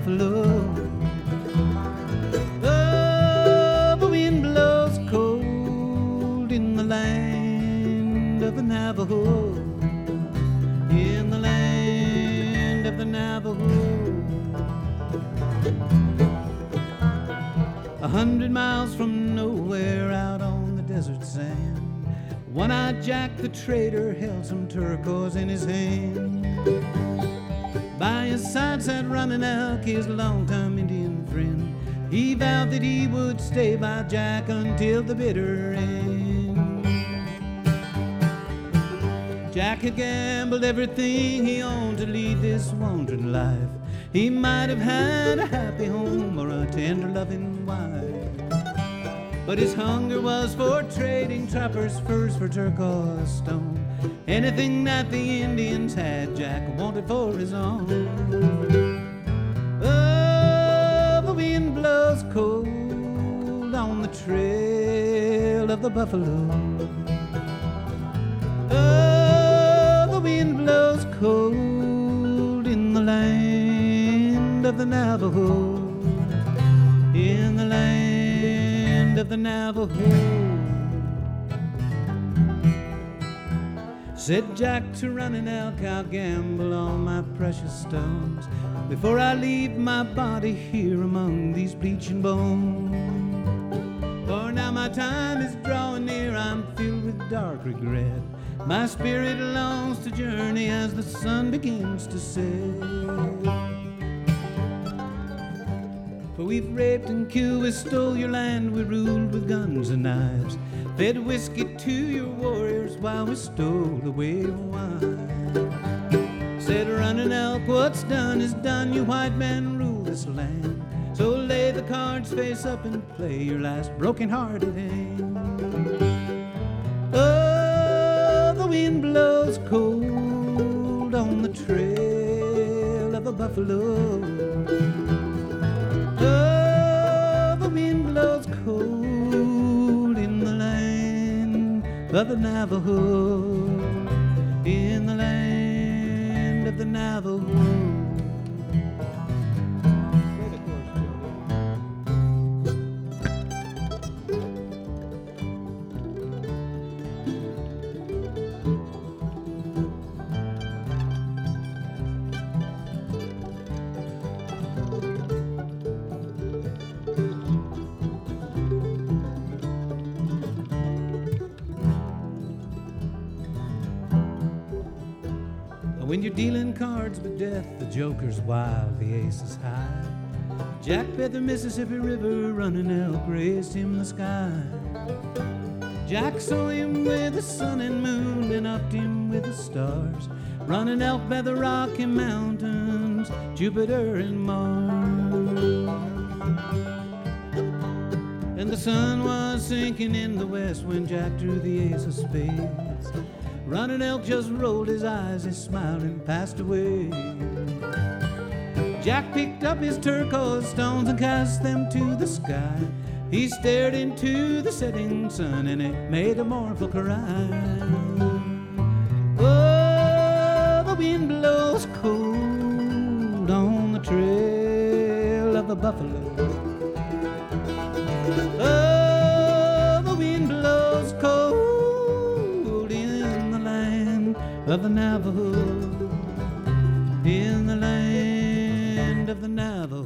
buffalo. Oh, the wind blows cold in the land of the Navajo, in the land of the Navajo. 100 miles from nowhere out on the desert sand, One-Eyed Jack the trader held some turquoise in his hand. By his side sat Running Elk, his long-time Indian friend. He vowed that he would stay by Jack until the bitter end. Jack had gambled everything he owned to lead this wandering life. He might have had a happy home or a tender loving wife, but his hunger was for trading trappers' furs for turquoise stone. Anything that the Indians had, Jack wanted for his own. Oh, the wind blows cold on the trail of the buffalo. Oh, the wind blows cold in the land of the Navajo, in the land of the Navajo. Said Jack to Running Elk, I'll gamble all my precious stones before I leave my body here among these bleaching bones. For now my time is drawing near, I'm filled with dark regret. My spirit longs to journey as the sun begins to set. For we've raped and killed, we stole your land, we ruled with guns and knives, fed whiskey to your warriors while we stole away your wine. Said Running Elk, what's done is done, you white man rule this land. So lay the cards face up and play your last broken-hearted hand. Oh, the wind blows cold on the trail of a buffalo. Oh, the wind blows cold in the land of the Navajo, in the land of the Navajo. When you're dealing cards with death, the joker's wild, the ace is high. Jack bet the Mississippi River, Running Elk raised him the sky. Jack saw him with the sun and moon and upped him with the stars. Running Elk bet the Rocky Mountains, Jupiter and Mars. And the sun was sinking in the west when Jack drew the ace of spades. Running Elk just rolled his eyes, he smiled and passed away. Jack picked up his turquoise stones and cast them to the sky. He stared into the setting sun and it made a mournful cry. Oh, the wind blows cold on the trail of the buffalo. Oh, the wind blows cold of the Navajo, in the land of the Navajo.